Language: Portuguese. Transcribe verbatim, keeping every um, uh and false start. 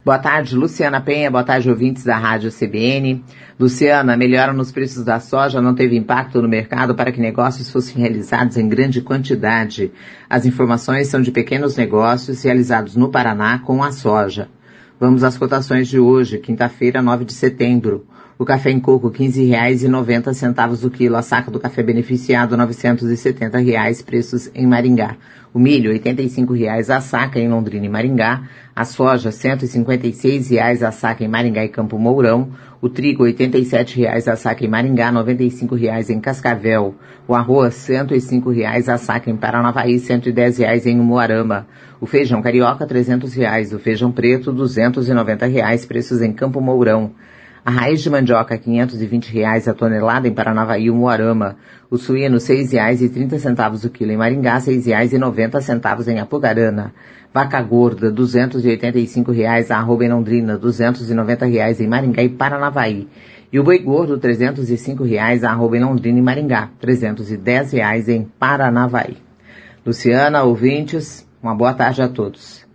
Boa tarde, Luciana Penha. Boa tarde, ouvintes da Rádio C B N. Luciana, a melhora nos preços da soja não teve impacto no mercado para que negócios fossem realizados em grande quantidade. As informações são de pequenos negócios realizados no Paraná com a soja. Vamos às cotações de hoje, quinta-feira, nove de setembro. O café em coco, quinze reais e noventa centavos o quilo. A saca do café beneficiado, novecentos e setenta reais, preços em Maringá. O milho, oitenta e cinco reais a saca em Londrina e Maringá. A soja, cento e cinquenta e seis reais a saca em Maringá e Campo Mourão. O trigo, oitenta e sete reais a saca em Maringá, noventa e cinco reais em Cascavel. O arroz, cento e cinco reais a saca em Paranavaí, cento e dez reais em Umuarama. O feijão carioca, trezentos reais. O feijão preto, duzentos e noventa reais, preços em Campo Mourão. A raiz de mandioca, quinhentos e vinte reais a tonelada em Paranavaí e Umuarama. O suíno, seis reais e trinta centavos o quilo em Maringá, seis reais e noventa centavos em Apucarana. Vaca gorda, duzentos e oitenta e cinco reais a arroba em Londrina, duzentos e noventa reais em Maringá e Paranavaí. E o boi gordo, trezentos e cinco reais a arroba em Londrina e Maringá, trezentos e dez reais em Paranavaí. Luciana, ouvintes, uma boa tarde a todos.